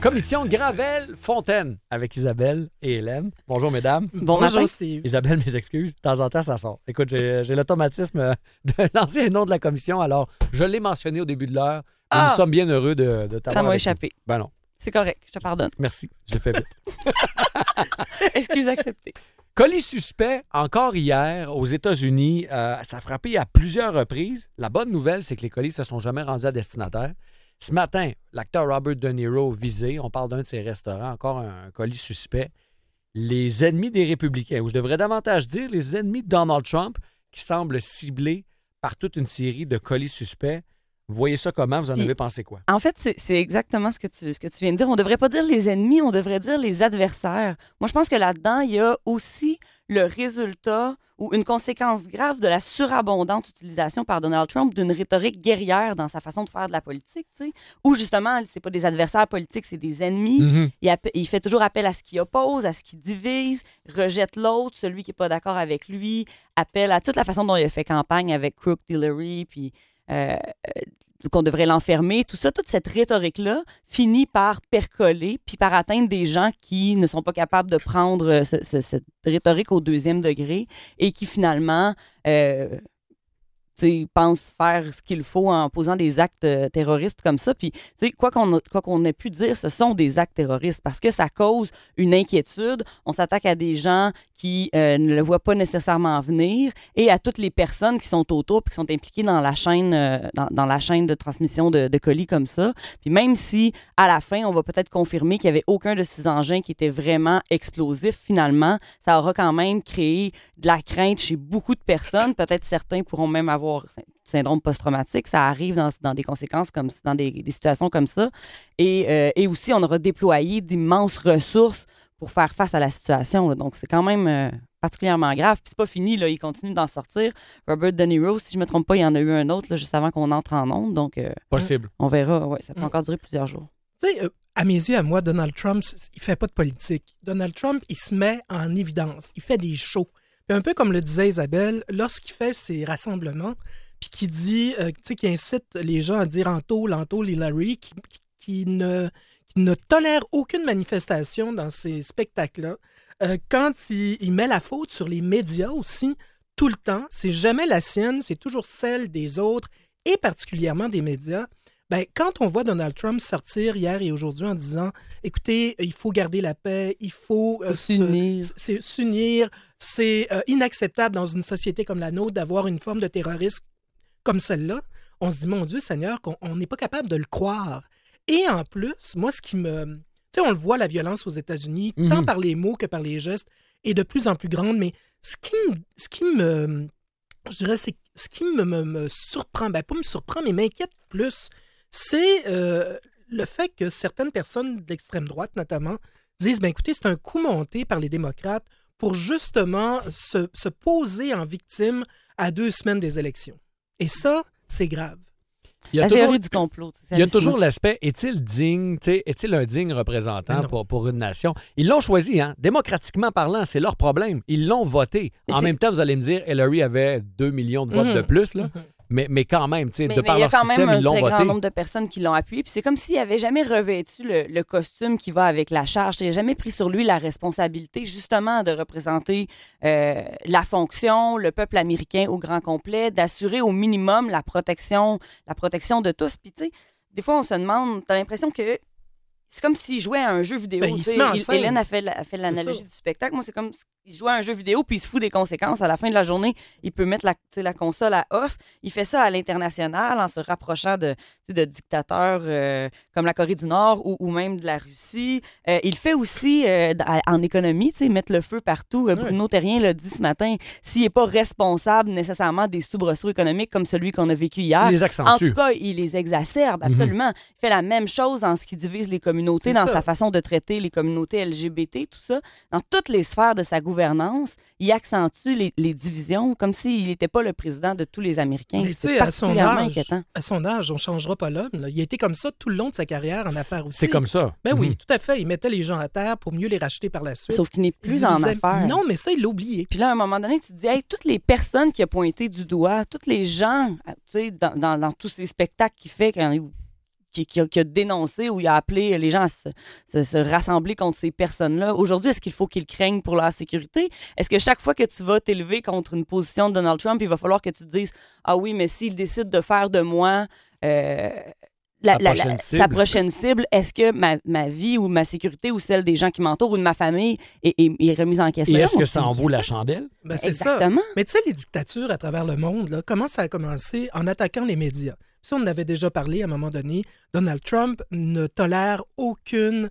Commission Gravel-Fontaine avec Isabelle et Hélène. Bonjour, mesdames. Bonjour, Steve. Isabelle, mes excuses. De temps en temps, ça sort. Écoute, j'ai l'automatisme de lancer le nom de la commission. Alors, je l'ai mentionné au début de l'heure. Nous sommes bien heureux de t'avoir. Ça m'a échappé. Ben non. C'est correct, je te pardonne. Merci, je l'ai fait vite. Excuse acceptée. Colis suspect, encore hier, aux États-Unis, ça a frappé à plusieurs reprises. La bonne nouvelle, c'est que les colis ne se sont jamais rendus à destinataire. Ce matin, l'acteur Robert De Niro visé, on parle d'un de ses restaurants, encore un colis suspect. Les ennemis des républicains, ou je devrais davantage dire les ennemis de Donald Trump, qui semblent ciblés par toute une série de colis suspects. Vous voyez ça comment? Vous en avez pensé quoi? En fait, c'est exactement ce que tu viens de dire. On ne devrait pas dire les ennemis, on devrait dire les adversaires. Moi, je pense que là-dedans, il y a aussi le résultat ou une conséquence grave de la surabondante utilisation par Donald Trump d'une rhétorique guerrière dans sa façon de faire de la politique, tu sais, où justement, c'est pas des adversaires politiques, c'est des ennemis. Mm-hmm. Il fait toujours appel à ce qui oppose, à ce qui divise, rejette l'autre, celui qui n'est pas d'accord avec lui, appelle à toute la façon dont il a fait campagne avec Crook, Hillary, puis qu'on devrait l'enfermer, tout ça, toute cette rhétorique-là finit par percoler puis par atteindre des gens qui ne sont pas capables de prendre cette rhétorique au deuxième degré et qui finalement pensent faire ce qu'il faut en posant des actes terroristes comme ça. Puis, quoi qu'on ait pu dire, ce sont des actes terroristes parce que ça cause une inquiétude. On s'attaque à des gens qui ne le voient pas nécessairement venir et à toutes les personnes qui sont autour et qui sont impliquées dans la chaîne, dans la chaîne de transmission de colis comme ça. Puis même si, à la fin, on va peut-être confirmer qu'il n'y avait aucun de ces engins qui était vraiment explosif, finalement, ça aura quand même créé de la crainte chez beaucoup de personnes. Peut-être certains pourront même avoir syndrome post-traumatique, ça arrive dans des conséquences comme dans des situations comme ça. Et aussi, on aura déployé d'immenses ressources pour faire face à la situation. Là. Donc, c'est quand même particulièrement grave. Puis c'est pas fini, là, il continue d'en sortir. Robert De Niro, si je me trompe pas, il y en a eu un autre là, juste avant qu'on entre en onde. Donc, possible. On verra. Ouais, ça peut encore durer plusieurs jours. Tu sais, à mes yeux, à moi, Donald Trump, il fait pas de politique. Donald Trump, il se met en évidence. Il fait des shows. Puis un peu comme le disait Isabelle, lorsqu'il fait ses rassemblements, puis qu'il dit, tu sais, qu'il incite les gens à dire Antole, Hillary, qui ne tolère aucune manifestation dans ces spectacles-là. Quand il met la faute sur les médias aussi, tout le temps, c'est jamais la sienne, c'est toujours celle des autres, et particulièrement des médias. Ben, quand on voit Donald Trump sortir hier et aujourd'hui en disant « Écoutez, il faut garder la paix, il faut s'unir, c'est inacceptable dans une société comme la nôtre d'avoir une forme de terrorisme comme celle-là », on se dit « Mon Dieu Seigneur, qu'on n'est pas capable de le croire ». Et en plus, moi, ce qui me... Tu sais, on le voit, la violence aux États-Unis, tant par les mots que par les gestes, est de plus en plus grande, mais ce qui me surprend, ben pas me surprend, mais m'inquiète plus, c'est le fait que certaines personnes d'extrême droite, notamment, disent, ben écoutez, c'est un coup monté par les démocrates pour justement se poser en victime à 2 semaines des élections. Et ça, c'est grave. Il y a la théorie du complot. Il y a toujours l'aspect, est-il digne, est-il un digne représentant pour une nation? Ils l'ont choisi, hein? Démocratiquement parlant, c'est leur problème. Ils l'ont voté. En même temps, vous allez me dire, Hillary avait 2 millions de votes de plus, là. Mais quand même, tu sais, de par leur système, ils l'ont voté. Il y a quand même un très grand nombre de personnes qui l'ont appuyé. Puis c'est comme s'il n'avait jamais revêtu le costume qui va avec la charge. Il n'a jamais pris sur lui la responsabilité, justement, de représenter la fonction, le peuple américain au grand complet, d'assurer au minimum la protection de tous. Puis tu sais, des fois, on se demande, tu as l'impression que c'est comme s'il jouait à un jeu vidéo. Hélène a fait l'analogie du spectacle. Moi, c'est comme s'il jouait à un jeu vidéo puis il se fout des conséquences. À la fin de la journée, il peut mettre la console à off. Il fait ça à l'international en se rapprochant de dictateurs comme la Corée du Nord ou même de la Russie. Il fait aussi en économie, mettre le feu partout. Bruno Terrien l'a dit ce matin. S'il n'est pas responsable nécessairement des soubresauts économiques comme celui qu'on a vécu hier, il les accentue. En tout cas, il les exacerbe absolument. Il fait la même chose en ce qui divise les communautés, dans sa façon de traiter les communautés LGBT, tout ça. Dans toutes les sphères de sa gouvernance, il accentue les divisions comme s'il n'était pas le président de tous les Américains. Mais c'est particulièrement inquiétant. À son âge, on ne changera pas l'homme. Là. Il a été comme ça tout le long de sa carrière en affaires aussi. C'est comme ça. Ben oui, tout à fait. Il mettait les gens à terre pour mieux les racheter par la suite. Sauf qu'il n'est plus en affaires. Non, mais ça, il l'a oublié. Puis là, à un moment donné, tu te dis, hey, toutes les personnes qu'il a pointées du doigt, toutes les gens, tu sais, dans tous ces spectacles qu'il fait, qui a dénoncé ou il a appelé les gens à se rassembler contre ces personnes-là. Aujourd'hui, est-ce qu'il faut qu'ils craignent pour leur sécurité? Est-ce que chaque fois que tu vas t'élever contre une position de Donald Trump, il va falloir que tu te dises « Ah oui, mais s'il décide de faire de moi... sa prochaine cible, est-ce que ma vie ou ma sécurité ou celle des gens qui m'entourent ou de ma famille est remise en question? Et est-ce que ça en vaut la chandelle? Ben, c'est Exactement. ça. Mais tu sais, les dictatures à travers le monde, là, comment ça a commencé? En attaquant les médias. Si on en avait déjà parlé à un moment donné, Donald Trump ne tolère aucune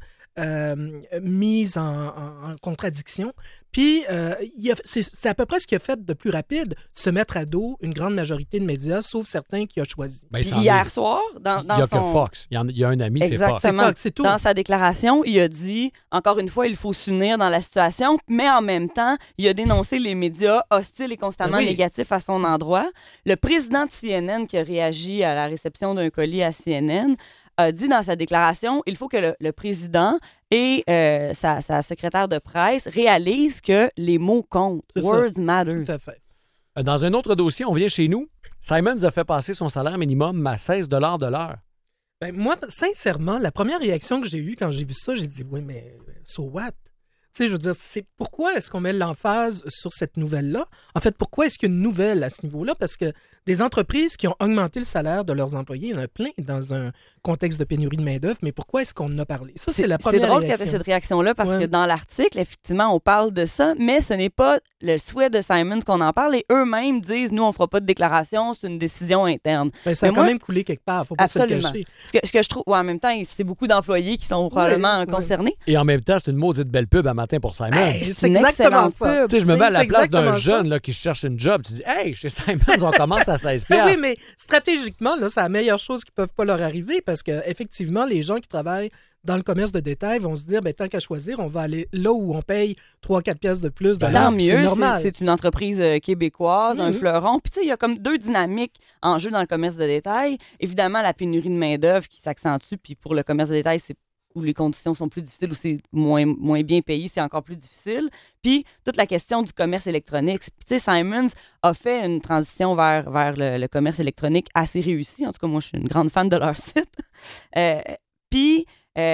mise en contradiction. Puis, c'est à peu près ce qu'il a fait de plus rapide, se mettre à dos une grande majorité de médias, sauf certains qu'il a choisis. Ben, Hier soir, dans il n'y a son... que Fox. Il y a un ami, c'est Fox. Exactement. C'est Fox, c'est tout. Dans sa déclaration, il a dit, encore une fois, il faut s'unir dans la situation, mais en même temps, il a dénoncé les médias hostiles et constamment négatifs à son endroit. Le président de CNN qui a réagi à la réception d'un colis à CNN a dit dans sa déclaration, il faut que le président et sa secrétaire de presse réalisent que les mots comptent. Words matter. Tout à fait. Dans un autre dossier, on vient chez nous. Simons a fait passer son salaire minimum à 16 de l'heure. Ben, moi, sincèrement, la première réaction que j'ai eue quand j'ai vu ça, j'ai dit « Oui, mais so what? » Tu sais, je veux dire, pourquoi est-ce qu'on met l'emphase sur cette nouvelle-là? En fait, pourquoi est-ce qu'il y a une nouvelle à ce niveau-là? Parce que des entreprises qui ont augmenté le salaire de leurs employés, il y en a plein dans un contexte de pénurie de main-d'œuvre, mais pourquoi est-ce qu'on en a parlé? Ça, c'est la première réaction. C'est drôle réaction. qu'il y avait cette réaction-là parce que dans l'article, effectivement, on parle de ça, mais ce n'est pas le souhait de Simons qu'on en parle et eux-mêmes disent, nous, on ne fera pas de déclaration, c'est une décision interne. Ben, ça a quand même coulé quelque part, il ne faut pas se le cacher. Ce que je trouve, en même temps, c'est beaucoup d'employés qui sont probablement concernés. Et en même temps, c'est une maudite belle pub à matin pour Simons. Hey, c'est exactement ça. Tu sais, je me mets à la place d'un jeune là, qui cherche une job. Tu dis, hey, chez Simons, on commence à 16$. Oui, mais stratégiquement, là, c'est la meilleure chose qui ne peuvent pas leur arriver parce qu'effectivement, les gens qui travaillent dans le commerce de détail vont se dire, ben, tant qu'à choisir, on va aller là où on paye 3-4 piastres de plus de l'heure. Tant mieux, c'est une entreprise québécoise, un fleuron. Puis tu sais, il y a comme deux dynamiques en jeu dans le commerce de détail. Évidemment, la pénurie de main-d'œuvre qui s'accentue, puis pour le commerce de détail, c'est où les conditions sont plus difficiles, où c'est moins bien payé, c'est encore plus difficile. Puis, toute la question du commerce électronique. Puis, tu sais, Simons a fait une transition vers le commerce électronique assez réussie. En tout cas, moi, je suis une grande fan de leur site. Puis,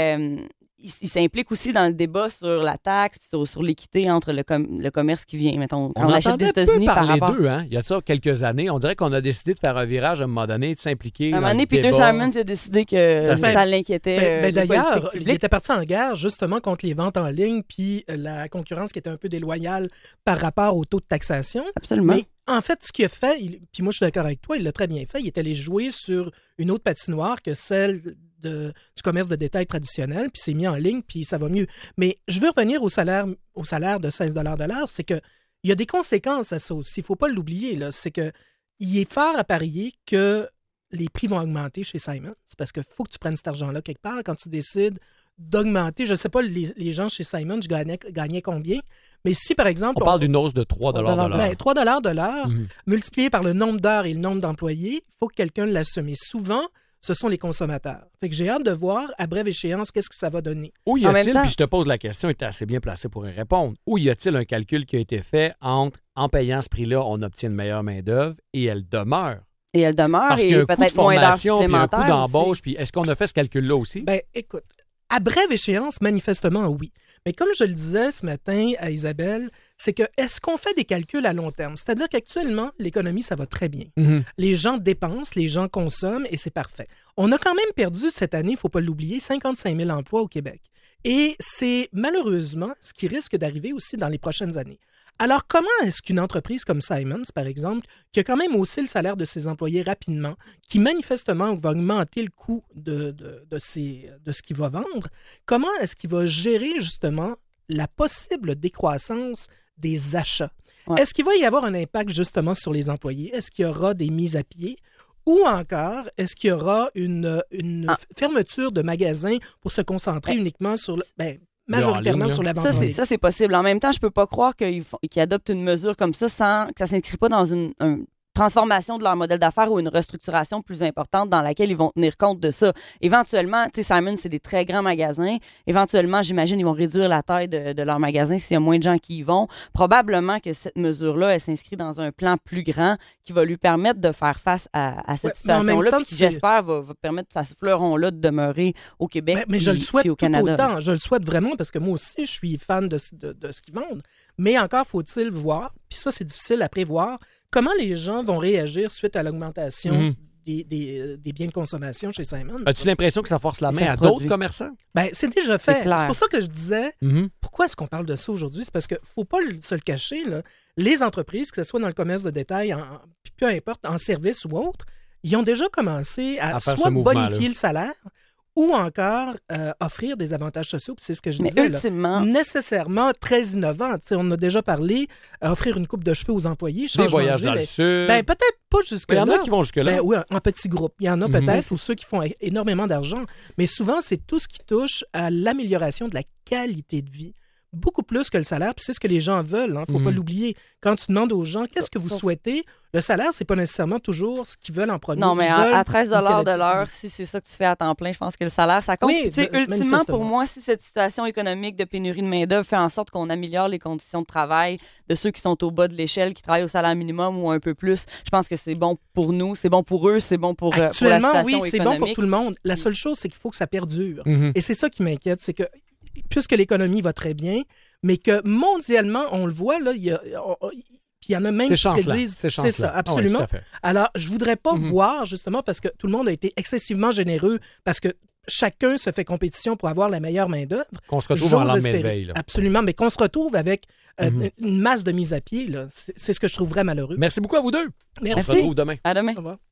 il s'implique aussi dans le débat sur la taxe, sur l'équité entre le commerce qui vient, mettons, quand on achète des États-Unis par rapport... d'eux, hein? Il y a de ça quelques années. On dirait qu'on a décidé de faire un virage à un moment donné, de s'impliquer. À un moment donné, Peter Simons a décidé que ça l'inquiétait. D'ailleurs, il était parti en guerre justement contre les ventes en ligne puis la concurrence qui était un peu déloyale par rapport au taux de taxation. Absolument. Mais en fait, ce qu'il a fait, puis moi je suis d'accord avec toi, il l'a très bien fait, il est allé jouer sur une autre patinoire que celle du commerce de détail traditionnel, puis s'est mis en ligne, puis ça va mieux. Mais je veux revenir au salaire de 16$ de l'heure, c'est qu'il y a des conséquences à ça aussi, il ne faut pas l'oublier, là. C'est qu'il est fort à parier que les prix vont augmenter chez Simons, parce qu'il faut que tu prennes cet argent-là quelque part quand tu décides d'augmenter. Je ne sais pas, les gens chez Simons gagnaient combien, mais si, par exemple... On parle d'une hausse de 3$ de l'heure. Ben, 3$ de l'heure, multiplié par le nombre d'heures et le nombre d'employés, il faut que quelqu'un l'assume. Et souvent, ce sont les consommateurs. Fait que j'ai hâte de voir, à brève échéance, qu'est-ce que ça va donner. Où y a-t-il, puis je te pose la question, et tu es assez bien placé pour y répondre, où y a-t-il un calcul qui a été fait entre, en payant ce prix-là, on obtient une meilleure main-d'œuvre et elle demeure? Et elle demeure, parce qu'il y a un coût de formation, puis un coût d'embauche, puis est-ce qu'on a fait ce calcul-là aussi? Ben, écoute, à brève échéance, manifestement, oui. Mais comme je le disais ce matin à Isabelle, c'est que est-ce qu'on fait des calculs à long terme? C'est-à-dire qu'actuellement, l'économie, ça va très bien. Les gens dépensent, les gens consomment et c'est parfait. On a quand même perdu cette année, il ne faut pas l'oublier, 55 000 emplois au Québec. Et c'est malheureusement ce qui risque d'arriver aussi dans les prochaines années. Alors, comment est-ce qu'une entreprise comme Simons, par exemple, qui a quand même haussé le salaire de ses employés rapidement, qui manifestement va augmenter le coût de ce qu'il va vendre, comment est-ce qu'il va gérer justement la possible décroissance des achats? Ouais. Est-ce qu'il va y avoir un impact justement sur les employés? Est-ce qu'il y aura des mises à pied? Ou encore, est-ce qu'il y aura une fermeture de magasins pour se concentrer uniquement sur majoritairement sur la vente en ligne? Ça, c'est possible. En même temps, je peux pas croire qu'ils adoptent une mesure comme ça sans que ça s'inscrit pas dans transformation de leur modèle d'affaires ou une restructuration plus importante dans laquelle ils vont tenir compte de ça. Éventuellement, tu sais, Simon, c'est des très grands magasins. Éventuellement, j'imagine, ils vont réduire la taille de leur magasin s'il y a moins de gens qui y vont. Probablement que cette mesure-là, elle s'inscrit dans un plan plus grand qui va lui permettre de faire face à cette situation-là, puis qui, j'espère, va permettre à ce fleuron-là de demeurer au Québec mais je le souhaite puis au Canada. Autant. Je le souhaite vraiment parce que moi aussi, je suis fan de ce qu'ils vendent. Mais encore faut-il voir, puis ça, c'est difficile à prévoir, comment les gens vont réagir suite à l'augmentation des biens de consommation chez Simon. As-tu l'impression que ça force la main à d'autres commerçants? Ben, c'est déjà fait. C'est pour ça que je disais, pourquoi est-ce qu'on parle de ça aujourd'hui? C'est parce qu'il ne faut pas se le cacher. Là. Les entreprises, que ce soit dans le commerce de détail, puis peu importe, en service ou autre, ils ont déjà commencé à soit bonifier le salaire ou encore offrir des avantages sociaux. Puis c'est ce que je disais. Ultimement, nécessairement très innovant. T'sais, on a déjà parlé offrir une coupe de cheveux aux employés. Des voyages dans le sud. Ben, peut-être pas jusque-là. Il y en a qui vont jusque-là. Ben, oui, en petits groupes. Il y en a peut-être, ou ceux qui font énormément d'argent. Mais souvent, c'est tout ce qui touche à l'amélioration de la qualité de vie. Beaucoup plus que le salaire, puis c'est ce que les gens veulent, hein, faut pas l'oublier. Quand tu demandes aux gens qu'est-ce que vous souhaitez, le salaire, c'est pas nécessairement toujours ce qu'ils veulent en premier. Non, mais à 13 $ de l'heure, si c'est ça que tu fais à temps plein, je pense que le salaire, ça compte. Oui, puis, ultimement, pour moi, si cette situation économique de pénurie de main-d'œuvre fait en sorte qu'on améliore les conditions de travail de ceux qui sont au bas de l'échelle, qui travaillent au salaire minimum ou un peu plus, je pense que c'est bon pour nous, c'est bon pour eux, c'est bon pour la situation oui, c'est économique. Bon pour tout le monde. La seule chose, c'est qu'il faut que ça perdure. Et c'est ça qui m'inquiète, c'est que puisque l'économie va très bien, mais que mondialement, on le voit, là, il y en a même qui prédisent... C'est ça, absolument. Oui, alors, je voudrais pas voir, justement, parce que tout le monde a été excessivement généreux, parce que chacun se fait compétition pour avoir la meilleure main-d'œuvre. Qu'on se retrouve en lendemain de veille. Là. Absolument, mais qu'on se retrouve avec une masse de mise à pied, là. C'est ce que je trouverais malheureux. Merci beaucoup à vous deux. Merci. On se retrouve demain. À demain. Au revoir.